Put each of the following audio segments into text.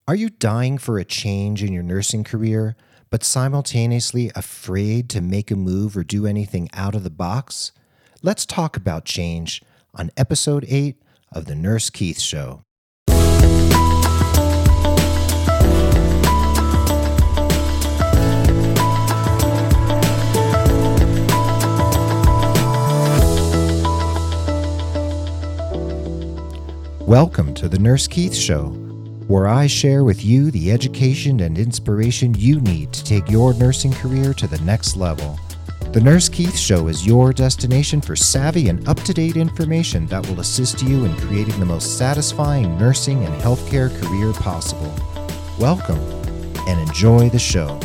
Are you dying for a change in your nursing career, but simultaneously afraid to make a move or do anything out of the box? Let's talk about change on episode 8 of The Nurse Keith Show. Welcome to The Nurse Keith Show, where I share with you the education and inspiration you need to take your nursing career to the next level. The Nurse Keith Show is your destination for savvy and up-to-date information that will assist you in creating the most satisfying nursing and healthcare career possible. Welcome and enjoy the show.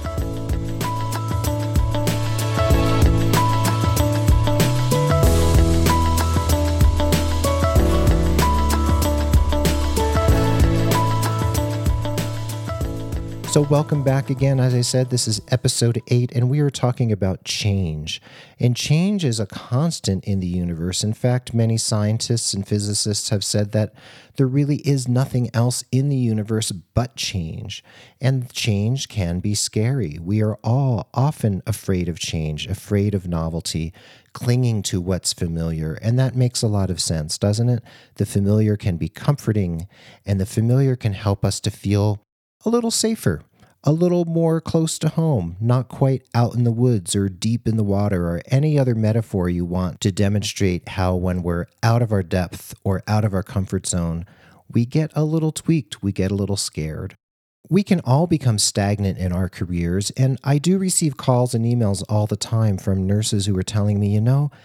So welcome back again. As I said, this is episode 8, and we are talking about change. And change is a constant in the universe. In fact, many scientists and physicists have said that there really is nothing else in the universe but change. And change can be scary. We are all often afraid of change, afraid of novelty, clinging to what's familiar. And that makes a lot of sense, doesn't it? The familiar can be comforting, and the familiar can help us to feel a little safer, a little more close to home, not quite out in the woods or deep in the water or any other metaphor you want to demonstrate how when we're out of our depth or out of our comfort zone, we get a little tweaked, we get a little scared. We can all become stagnant in our careers, and I do receive calls and emails all the time from nurses who are telling me,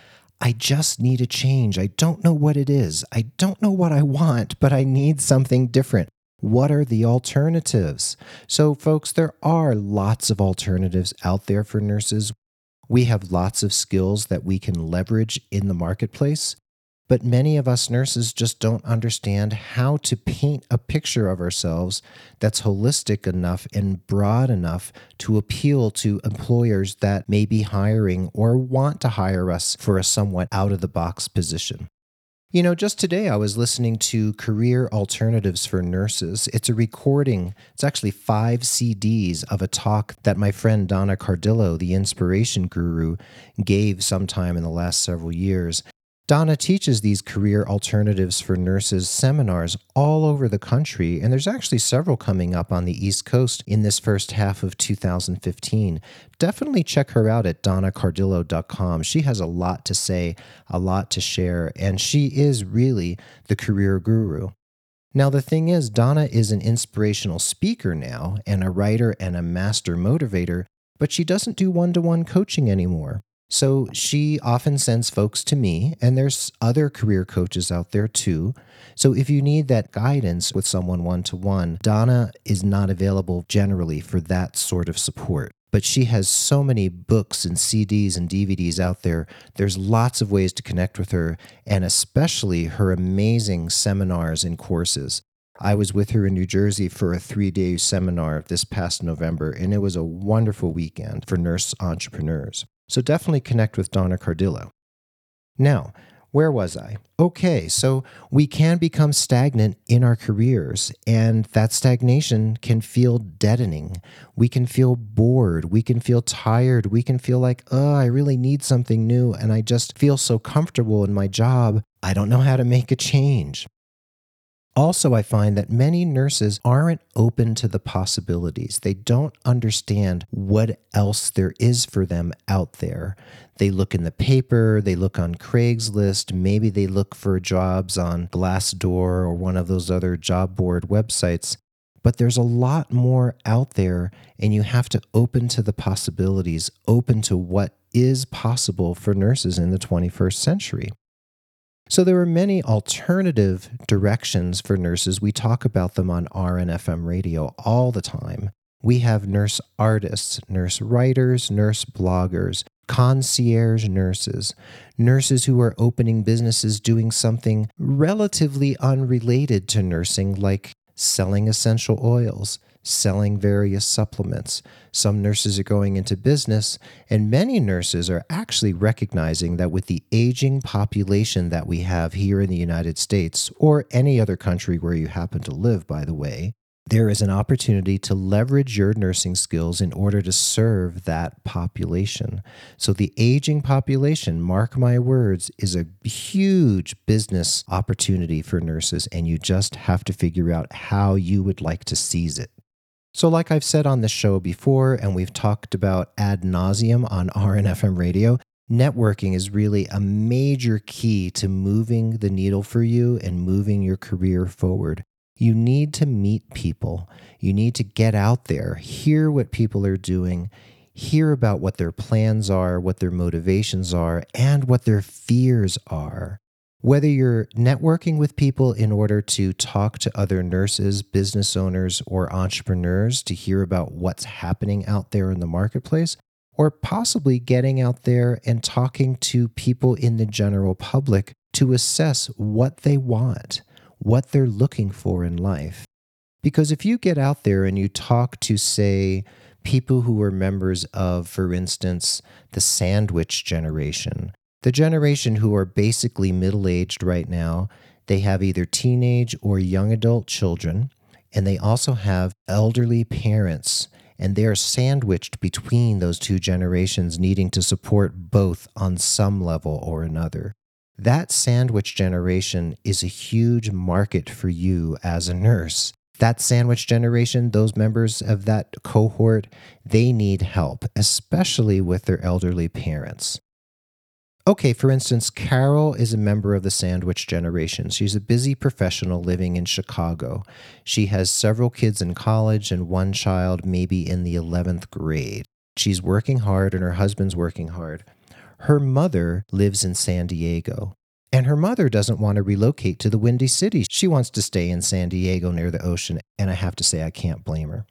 I just need a change. I don't know what it is. I don't know what I want, but I need something different. What are the alternatives? So, folks, there are lots of alternatives out there for nurses. We have lots of skills that we can leverage in the marketplace, but many of us nurses just don't understand how to paint a picture of ourselves that's holistic enough and broad enough to appeal to employers that may be hiring or want to hire us for a somewhat out-of-the-box position. Just today I was listening to Career Alternatives for Nurses. It's a recording. It's actually 5 CDs of a talk that my friend Donna Cardillo, the inspiration guru, gave sometime in the last several years. Donna teaches these career alternatives for nurses seminars all over the country, and there's actually several coming up on the East Coast in this first half of 2015. Definitely check her out at donnacardillo.com. She has a lot to say, a lot to share, and she is really the career guru. Now, the thing is, Donna is an inspirational speaker now and a writer and a master motivator, but she doesn't do one-to-one coaching anymore. So she often sends folks to me, and there's other career coaches out there too. So if you need that guidance with someone one-to-one, Donna is not available generally for that sort of support. But she has so many books and CDs and DVDs out there. There's lots of ways to connect with her, and especially her amazing seminars and courses. I was with her in New Jersey for a 3-day seminar this past November, and it was a wonderful weekend for nurse entrepreneurs. So definitely connect with Donna Cardillo. Now, where was I? Okay, so we can become stagnant in our careers, and that stagnation can feel deadening. We can feel bored. We can feel tired. We can feel like, I really need something new, and I just feel so comfortable in my job, I don't know how to make a change. Also, I find that many nurses aren't open to the possibilities. They don't understand what else there is for them out there. They look in the paper, they look on Craigslist, maybe they look for jobs on Glassdoor or one of those other job board websites. But there's a lot more out there, and you have to open to the possibilities, open to what is possible for nurses in the 21st century. So there are many alternative directions for nurses. We talk about them on RNFM radio all the time. We have nurse artists, nurse writers, nurse bloggers, concierge nurses, nurses who are opening businesses doing something relatively unrelated to nursing, like selling essential oils, selling various supplements. Some nurses are going into business, and many nurses are actually recognizing that with the aging population that we have here in the United States, or any other country where you happen to live, by the way, there is an opportunity to leverage your nursing skills in order to serve that population. So the aging population, mark my words, is a huge business opportunity for nurses, and you just have to figure out how you would like to seize it. So like I've said on the show before, and we've talked about ad nauseum on RNFM radio, networking is really a major key to moving the needle for you and moving your career forward. You need to meet people. You need to get out there, hear what people are doing, hear about what their plans are, what their motivations are, and what their fears are. Whether you're networking with people in order to talk to other nurses, business owners, or entrepreneurs to hear about what's happening out there in the marketplace, or possibly getting out there and talking to people in the general public to assess what they want, what they're looking for in life. Because if you get out there and you talk to, say, people who are members of, for instance, the sandwich generation, the generation who are basically middle-aged right now, they have either teenage or young adult children, and they also have elderly parents, and they're sandwiched between those two generations, needing to support both on some level or another. That sandwich generation is a huge market for you as a nurse. That sandwich generation, those members of that cohort, they need help, especially with their elderly parents. Okay, for instance, Carol is a member of the sandwich generation. She's a busy professional living in Chicago. She has several kids in college and one child maybe in the 11th grade. She's working hard and her husband's working hard. Her mother lives in San Diego, and her mother doesn't want to relocate to the Windy City. She wants to stay in San Diego near the ocean, and I have to say I can't blame her.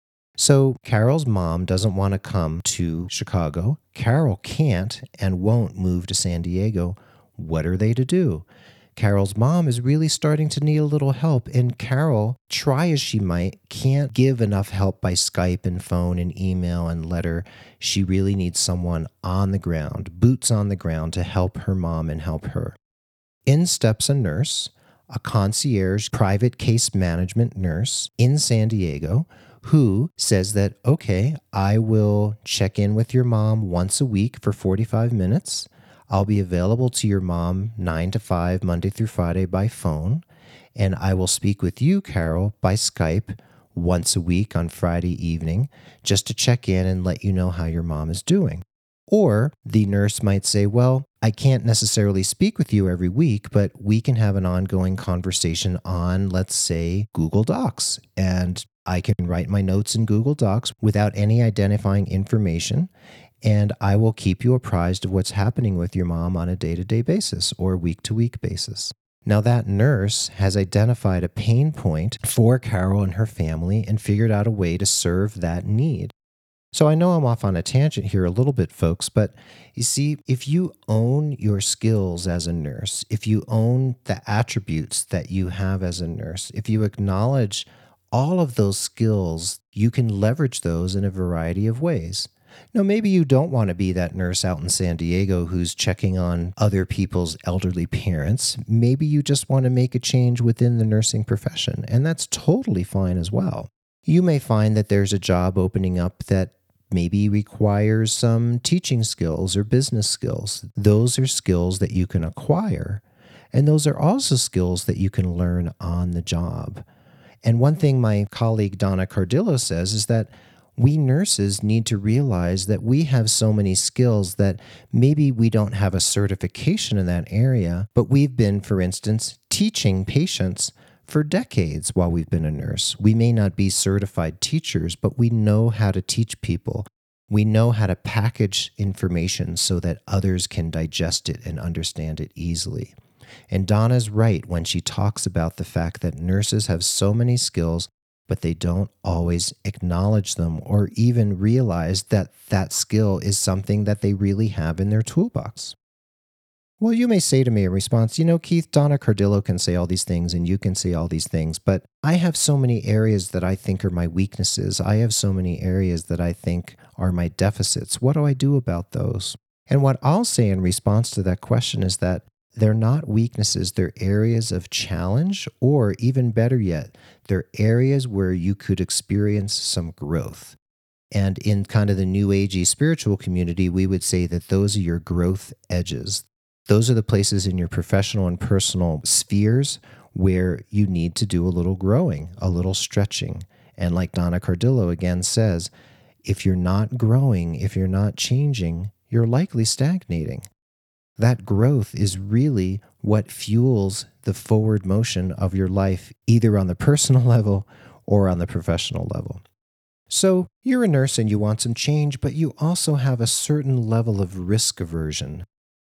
So Carol's mom doesn't want to come to Chicago. Carol can't and won't move to San Diego. What are they to do? Carol's mom is really starting to need a little help, and Carol, try as she might, can't give enough help by Skype and phone and email and letter. She really needs someone on the ground, boots on the ground, to help her mom and help her. In steps a nurse, a concierge private case management nurse in San Diego, who says that, okay, I will check in with your mom once a week for 45 minutes. I'll be available to your mom 9 to 5, Monday through Friday by phone. And I will speak with you, Carol, by Skype once a week on Friday evening, just to check in and let you know how your mom is doing. Or the nurse might say, well, I can't necessarily speak with you every week, but we can have an ongoing conversation on, let's say, Google Docs. And I can write my notes in Google Docs without any identifying information, and I will keep you apprised of what's happening with your mom on a day-to-day basis or week-to-week basis. Now, that nurse has identified a pain point for Carol and her family and figured out a way to serve that need. So I know I'm off on a tangent here a little bit, folks, but you see, if you own your skills as a nurse, if you own the attributes that you have as a nurse, if you acknowledge all of those skills, you can leverage those in a variety of ways. Now, maybe you don't want to be that nurse out in San Diego who's checking on other people's elderly parents. Maybe you just want to make a change within the nursing profession, and that's totally fine as well. You may find that there's a job opening up that maybe requires some teaching skills or business skills. Those are skills that you can acquire, and those are also skills that you can learn on the job. And one thing my colleague Donna Cardillo says is that we nurses need to realize that we have so many skills that maybe we don't have a certification in that area, but we've been, for instance, teaching patients for decades while we've been a nurse. We may not be certified teachers, but we know how to teach people. We know how to package information so that others can digest it and understand it easily. And Donna's right when she talks about the fact that nurses have so many skills, but they don't always acknowledge them or even realize that that skill is something that they really have in their toolbox. Well, you may say to me in response, Keith, Donna Cardillo can say all these things and you can say all these things, but I have so many areas that I think are my weaknesses. I have so many areas that I think are my deficits. What do I do about those? And what I'll say in response to that question is that They're not weaknesses, they're areas of challenge, or even better yet, they're areas where you could experience some growth. And in kind of the new agey spiritual community, we would say that those are your growth edges. Those are the places in your professional and personal spheres where you need to do a little growing, a little stretching. And like Donna Cardillo again says, if you're not growing, if you're not changing, you're likely stagnating. That growth is really what fuels the forward motion of your life, either on the personal level or on the professional level. So you're a nurse and you want some change, but you also have a certain level of risk aversion.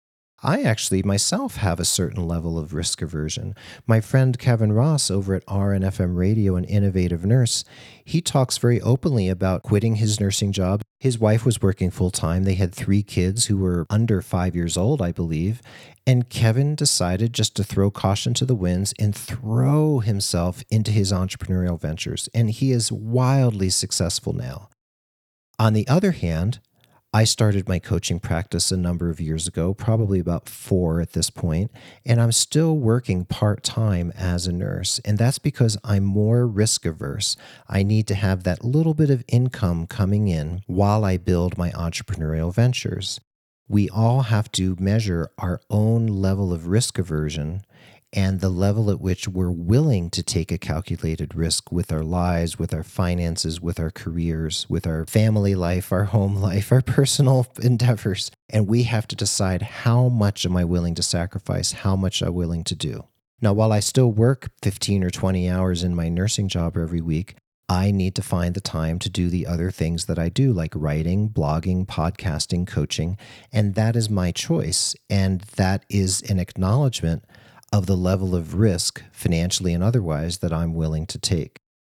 I actually myself have a certain level of risk aversion. My friend Kevin Ross over at RNFM Radio, an innovative nurse, he talks very openly about quitting his nursing job. His wife was working full time. They had 3 kids who were under 5 years old, I believe. And Kevin decided just to throw caution to the winds and throw himself into his entrepreneurial ventures. And he is wildly successful now. On the other hand, I started my coaching practice a number of years ago, probably about 4 at this point, and I'm still working part-time as a nurse, and that's because I'm more risk averse. I need to have that little bit of income coming in while I build my entrepreneurial ventures. We all have to measure our own level of risk aversion and the level at which we're willing to take a calculated risk with our lives, with our finances, with our careers, with our family life, our home life, our personal endeavors. And we have to decide, how much am I willing to sacrifice? How much am I willing to do? Now, while I still work 15 or 20 hours in my nursing job every week, I need to find the time to do the other things that I do, like writing, blogging, podcasting, coaching. And that is my choice. And that is an acknowledgement of the level of risk, financially and otherwise, that I'm willing to take.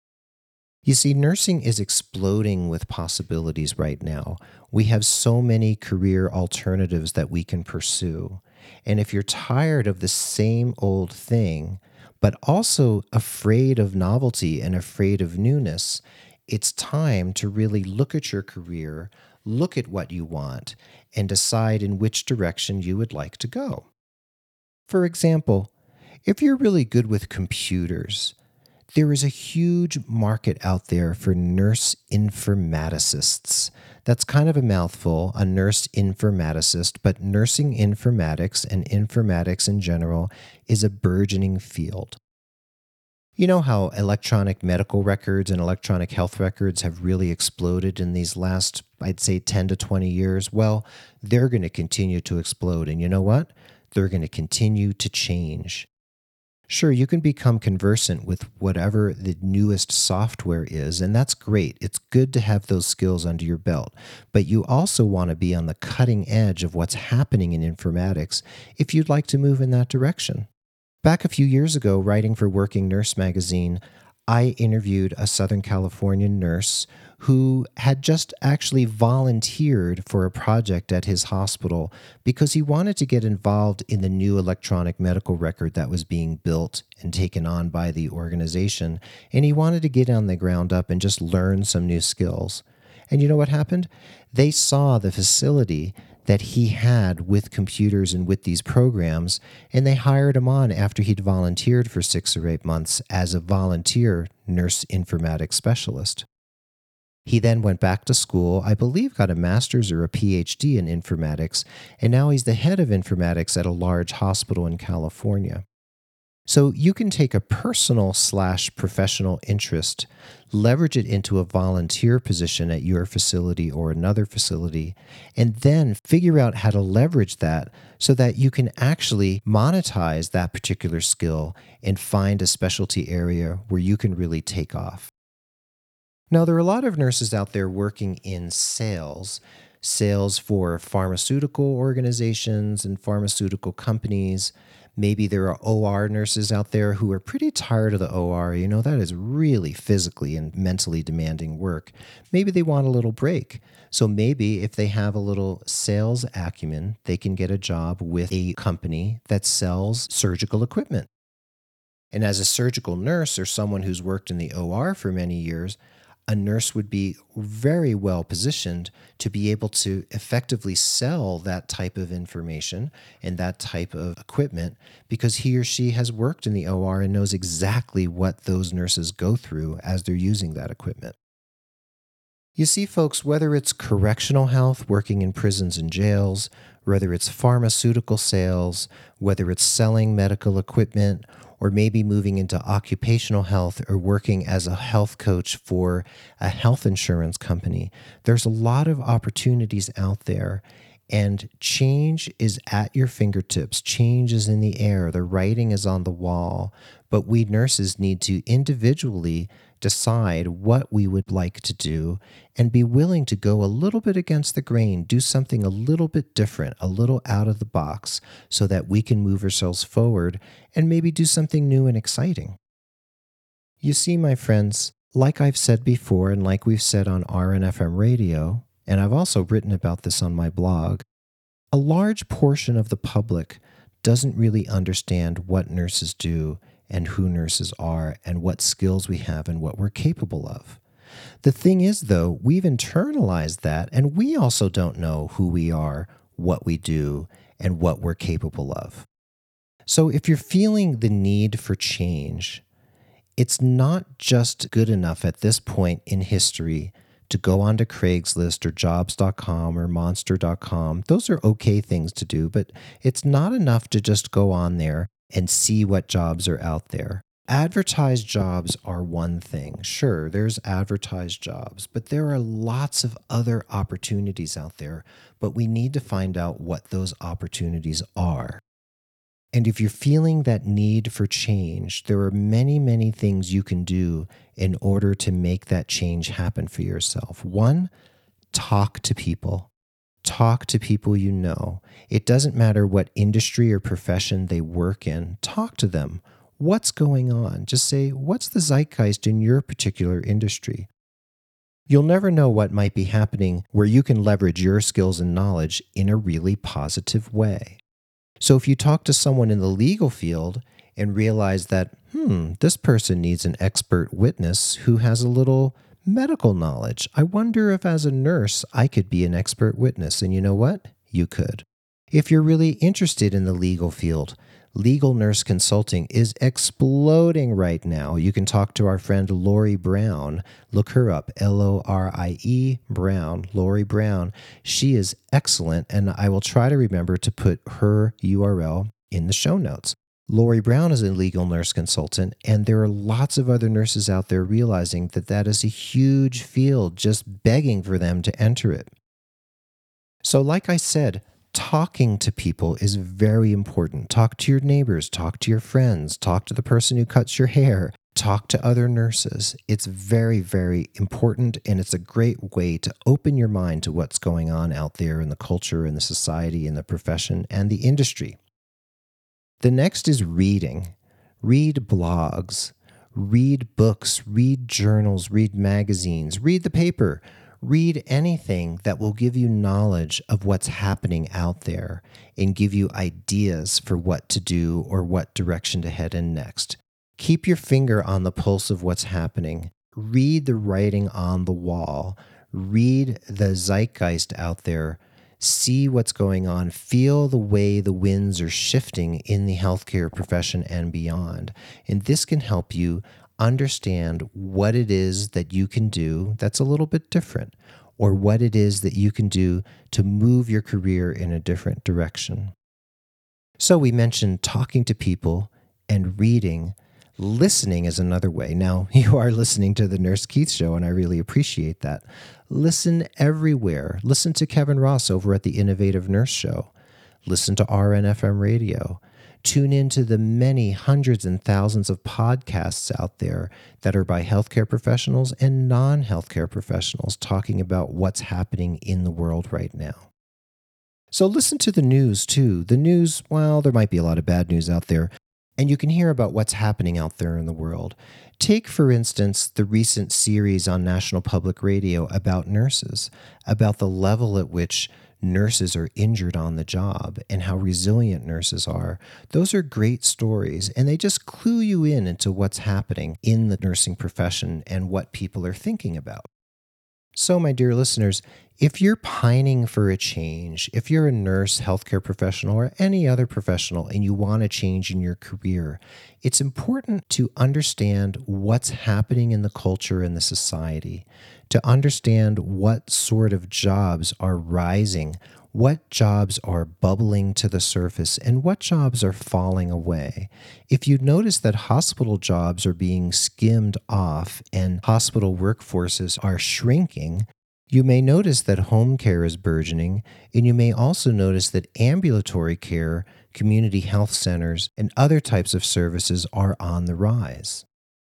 You see, nursing is exploding with possibilities right now. We have so many career alternatives that we can pursue. And if you're tired of the same old thing, but also afraid of novelty and afraid of newness, it's time to really look at your career, look at what you want, and decide in which direction you would like to go. For example, if you're really good with computers, there is a huge market out there for nurse informaticists. That's kind of a mouthful, a nurse informaticist, but nursing informatics and informatics in general is a burgeoning field. You know how electronic medical records and electronic health records have really exploded in these last, I'd say, 10 to 20 years? Well, they're going to continue to explode. And you know what? They're going to continue to change. Sure, you can become conversant with whatever the newest software is, and that's great. It's good to have those skills under your belt. But you also want to be on the cutting edge of what's happening in informatics if you'd like to move in that direction. Back a few years ago, writing for Working Nurse magazine, I interviewed a Southern California nurse who had just actually volunteered for a project at his hospital because he wanted to get involved in the new electronic medical record that was being built and taken on by the organization, and he wanted to get on the ground up and just learn some new skills. And you know what happened? They saw the facility that he had with computers and with these programs, and they hired him on after he'd volunteered for 6 or 8 months as a volunteer nurse informatics specialist. He then went back to school, I believe got a master's or a PhD in informatics, and now he's the head of informatics at a large hospital in California. So you can take a personal/professional interest, leverage it into a volunteer position at your facility or another facility, and then figure out how to leverage that so that you can actually monetize that particular skill and find a specialty area where you can really take off. Now, there are a lot of nurses out there working in sales for pharmaceutical organizations and pharmaceutical companies. Maybe there are OR nurses out there who are pretty tired of the OR. You know, that is really physically and mentally demanding work. Maybe they want a little break. So maybe if they have a little sales acumen, they can get a job with a company that sells surgical equipment. And as a surgical nurse or someone who's worked in the OR for many years, A nurse would be very well positioned to be able to effectively sell that type of information and that type of equipment because he or she has worked in the OR and knows exactly what those nurses go through as they're using that equipment. You see, folks, whether it's correctional health, working in prisons and jails, whether it's pharmaceutical sales, whether it's selling medical equipment, or maybe moving into occupational health or working as a health coach for a health insurance company, there's a lot of opportunities out there. And change is at your fingertips. Change is in the air. The writing is on the wall. But we nurses need to individually decide what we would like to do and be willing to go a little bit against the grain, do something a little bit different, a little out of the box, so that we can move ourselves forward and maybe do something new and exciting. You see, my friends, like I've said before and like we've said on RNFM radio, and I've also written about this on my blog, a large portion of the public doesn't really understand what nurses do and who nurses are and what skills we have and what we're capable of. The thing is, though, we've internalized that, and we also don't know who we are, what we do, and what we're capable of. So if you're feeling the need for change, it's not just good enough at this point in history to go onto Craigslist or jobs.com or monster.com. Those are okay things to do, but it's not enough to just go on there and see what jobs are out there. Advertised jobs are one thing. Sure, there's advertised jobs, but there are lots of other opportunities out there, but we need to find out what those opportunities are. And if you're feeling that need for change, there are many, many things you can do in order to make that change happen for yourself. One, talk to people. Talk to people you know. It doesn't matter what industry or profession they work in. Talk to them. What's going on? Just say, what's the zeitgeist in your particular industry? You'll never know what might be happening where you can leverage your skills and knowledge in a really positive way. So if you talk to someone in the legal field and realize that, this person needs an expert witness who has a little medical knowledge. I wonder if as a nurse I could be an expert witness. And you know what? You could. If you're really interested in the legal field, legal nurse consulting is exploding right now. You can talk to our friend Lori Brown. Look her up, Lorie Brown, Lori Brown. She is excellent, and I will try to remember to put her URL in the show notes. Lori Brown is a legal nurse consultant, and there are lots of other nurses out there realizing that that is a huge field, just begging for them to enter it. So like I said, talking to people is very important. Talk to your neighbors, talk to your friends, talk to the person who cuts your hair, talk to other nurses. It's very, very important, and it's a great way to open your mind to what's going on out there in the culture, in the society, in the profession, and the industry. The next is reading. Read blogs, read books, read journals, read magazines, read the paper, read anything that will give you knowledge of what's happening out there and give you ideas for what to do or what direction to head in next. Keep your finger on the pulse of what's happening. Read the writing on the wall. Read the zeitgeist out there. See what's going on. Feel the way the winds are shifting in the healthcare profession and beyond. And this can help you understand what it is that you can do that's a little bit different, or what it is that you can do to move your career in a different direction. So we mentioned talking to people and reading. Listening is another way. Now, you are listening to the Nurse Keith Show, and I really appreciate that. Listen everywhere. Listen to Kevin Ross over at the Innovative Nurse Show. Listen to RNFM Radio. Tune into the many hundreds and thousands of podcasts out there that are by healthcare professionals and non-healthcare professionals talking about what's happening in the world right now. So listen to the news too. The news, well, there might be a lot of bad news out there, and you can hear about what's happening out there in the world. Take, for instance, the recent series on National Public Radio about nurses, about the level at which nurses are injured on the job and how resilient nurses are, those are great stories, and they just clue you in into what's happening in the nursing profession and what people are thinking about. So, my dear listeners, if you're pining for a change, if you're a nurse, healthcare professional, or any other professional and you want a change in your career, it's important to understand what's happening in the culture and the society, to understand what sort of jobs are rising, what jobs are bubbling to the surface, and what jobs are falling away. If you notice that hospital jobs are being skimmed off and hospital workforces are shrinking, you may notice that home care is burgeoning, and you may also notice that ambulatory care, community health centers, and other types of services are on the rise.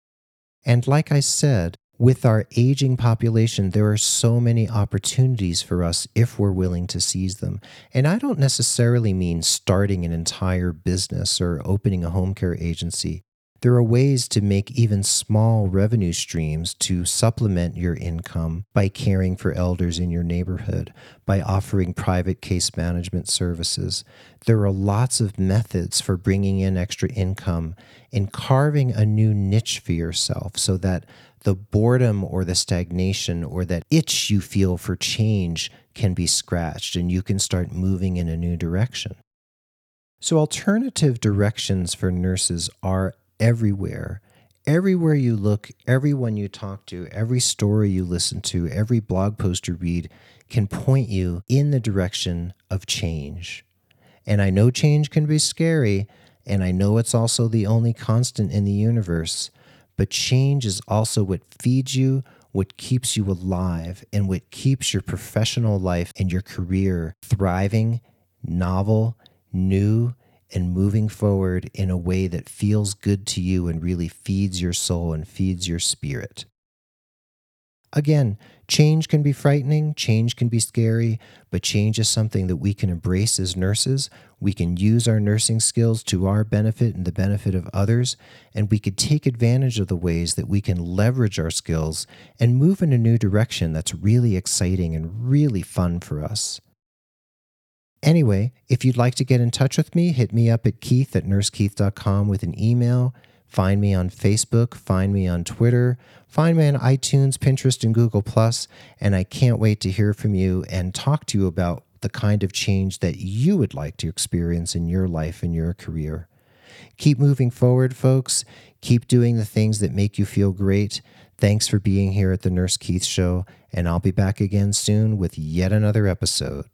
And like I said, with our aging population, there are so many opportunities for us if we're willing to seize them. And I don't necessarily mean starting an entire business or opening a home care agency. There are ways to make even small revenue streams to supplement your income by caring for elders in your neighborhood, by offering private case management services. There are lots of methods for bringing in extra income and carving a new niche for yourself so that the boredom or the stagnation or that itch you feel for change can be scratched and you can start moving in a new direction. So alternative directions for nurses are everywhere. Everywhere you look, everyone you talk to, every story you listen to, every blog post you read can point you in the direction of change. And I know change can be scary, and I know it's also the only constant in the universe, but change is also what feeds you, what keeps you alive, and what keeps your professional life and your career thriving, novel, new, and moving forward in a way that feels good to you and really feeds your soul and feeds your spirit. Again, change can be frightening, change can be scary, but change is something that we can embrace as nurses. We can use our nursing skills to our benefit and the benefit of others, and we could take advantage of the ways that we can leverage our skills and move in a new direction that's really exciting and really fun for us. Anyway, if you'd like to get in touch with me, hit me up at keith@nursekeith.com with an email. Find me on Facebook, find me on Twitter, find me on iTunes, Pinterest, and Google+, and I can't wait to hear from you and talk to you about the kind of change that you would like to experience in your life and your career. Keep moving forward, folks. Keep doing the things that make you feel great. Thanks for being here at the Nurse Keith Show, and I'll be back again soon with yet another episode.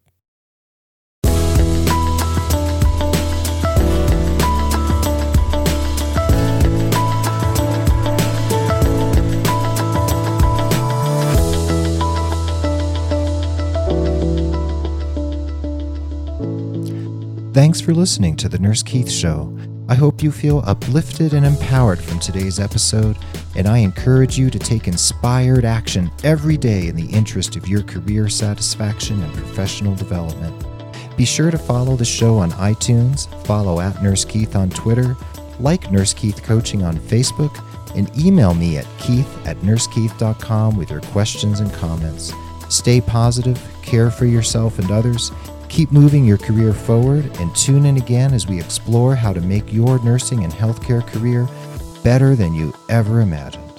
Thanks for listening to The Nurse Keith Show. I hope you feel uplifted and empowered from today's episode, and I encourage you to take inspired action every day in the interest of your career satisfaction and professional development. Be sure to follow the show on iTunes, follow @Nurse Keith on Twitter, like Nurse Keith Coaching on Facebook, and email me at keith@nursekeith.com with your questions and comments. Stay positive, care for yourself and others, keep moving your career forward, and tune in again as we explore how to make your nursing and healthcare career better than you ever imagined.